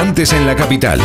restaurantes en la capital.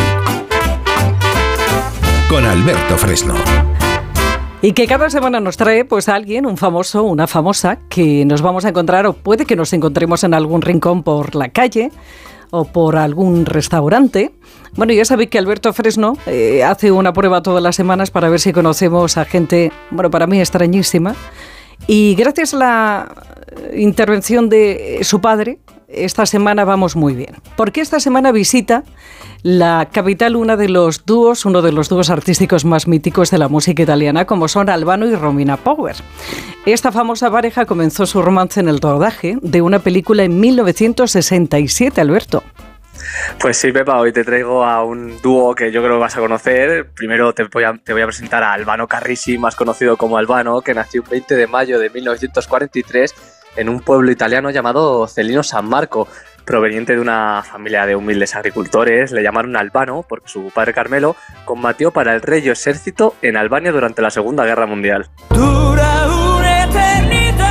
Con Alberto Fresno. Y que cada semana nos trae pues a alguien, un famoso, una famosa, que nos vamos a encontrar o puede que nos encontremos en algún rincón por la calle o por algún restaurante. Bueno, ya sabéis que Alberto Fresno hace una prueba todas las semanas para ver si conocemos a gente, bueno, para mí extrañísima. Y gracias a la intervención de su padre, esta semana vamos muy bien. Porque esta semana visita la capital uno de los dúos artísticos más míticos de la música italiana, como son Albano y Romina Power. Esta famosa pareja comenzó su romance en el rodaje de una película en 1967, Alberto. Pues sí, Pepa, hoy te traigo a un dúo que yo creo que vas a conocer. Primero te voy a presentar a Albano Carrisi, más conocido como Albano, que nació el 20 de mayo de 1943 en un pueblo italiano llamado Celino San Marco. Proveniente de una familia de humildes agricultores, le llamaron Albano porque su padre Carmelo combatió para el Regio Ejército en Albania durante la Segunda Guerra Mundial. Dura una eternidad.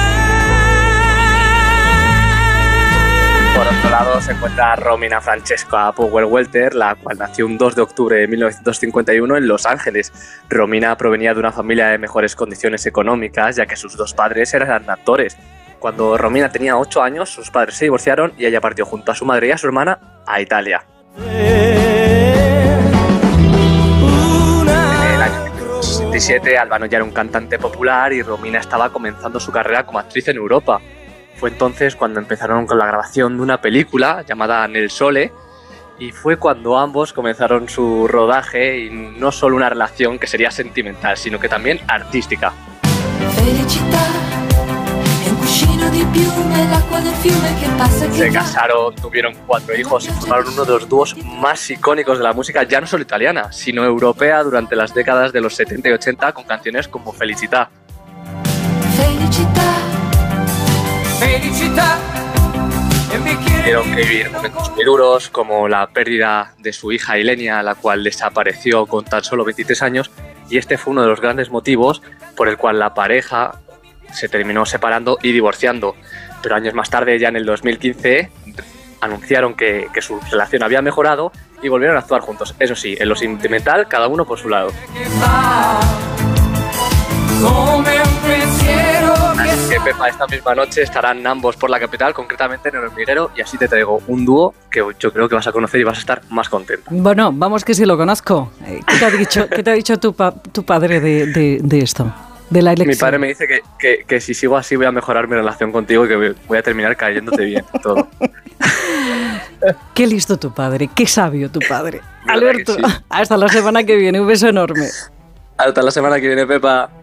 Por otro lado se encuentra Romina Francesca Power Welter, la cual nació un 2 de octubre de 1951 en Los Ángeles. Romina provenía de una familia de mejores condiciones económicas, ya que sus dos padres eran actores. Cuando Romina tenía 8 años, sus padres se divorciaron y ella partió junto a su madre y a su hermana a Italia. En el año 1967, Albano ya era un cantante popular y Romina estaba comenzando su carrera como actriz en Europa. Fue entonces cuando empezaron con la grabación de una película llamada Nel Sole, y fue cuando ambos comenzaron su rodaje, y no solo una relación que sería sentimental, sino que también artística. Se casaron, tuvieron 4 hijos y formaron uno de los dúos más icónicos de la música, ya no solo italiana, sino europea, durante las décadas de los 70 y 80, con canciones como Felicità. Tuvieron que vivir momentos muy duros, como la pérdida de su hija Ilenia, la cual desapareció con tan solo 23 años, y este fue uno de los grandes motivos por el cual la pareja se terminó separando y divorciando. Pero años más tarde, ya en el 2015, anunciaron que su relación había mejorado y volvieron a actuar juntos. Eso sí, en lo sentimental, cada uno por su lado. Así que, Pepa, esta misma noche estarán ambos por la capital, concretamente en el Hormiguero, y así te traigo un dúo que yo creo que vas a conocer y vas a estar más contenta. Bueno, vamos que sí lo conozco. ¿Qué te ha dicho tu padre de esto? De la elección. Mi padre me dice que si sigo así voy a mejorar mi relación contigo y que voy a terminar cayéndote bien todo. Qué listo tu padre, qué sabio tu padre. Alberto, sí. Hasta la semana que viene, un beso enorme. Hasta la semana que viene, Pepa.